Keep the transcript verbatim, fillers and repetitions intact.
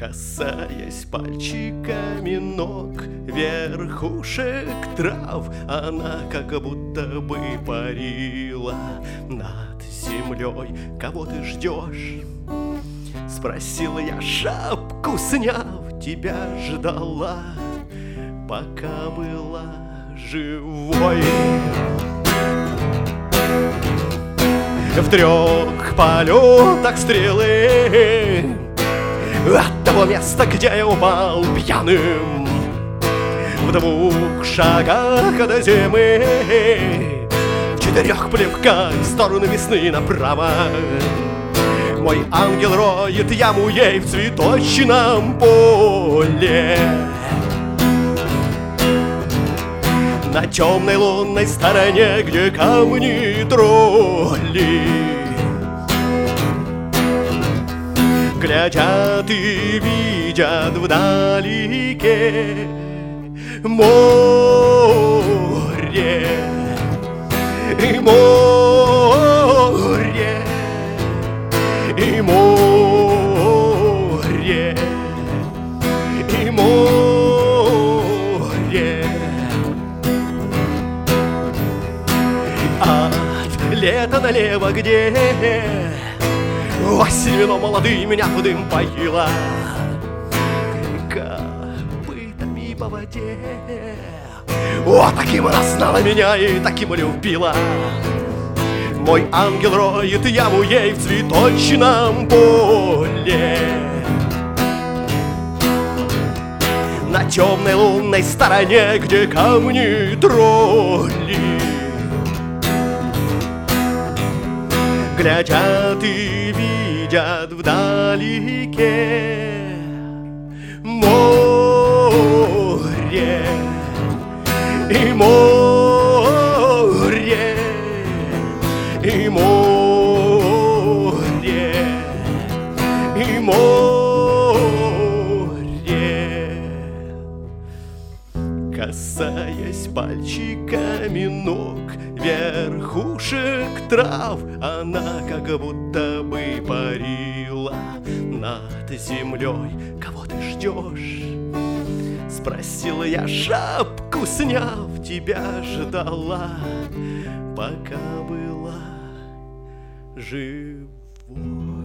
Касаясь пальчиками ног верхушек трав, она как будто бы парила над землей. Кого ты ждешь? Спросила я, шапку сняв, тебя ждала, пока была живой. В трех полетах стрелы от того места, где я упал пьяным, в двух шагах до зимы, в четырех плевках в сторону весны направо. Мой ангел роет яму ей в цветочном поле. На темной лунной стороне, где камни тролли глядят и видят вдалеке море, и море, и море, и море. От лета налево, где осень вино молодые меня в дым поила, копытами по воде. О, таким она знала меня и таким любила. Мой ангел роет яму ей в цветочном поле. На темной лунной стороне, где камни тролли глядят и видят вдалеке море, и море, и море, и море. Касаясь пальчиками ног верхушек трав, она как будто бы парила над землей. Кого ты ждешь? Спросила я, шапку сняв, тебя ждала, пока была живой.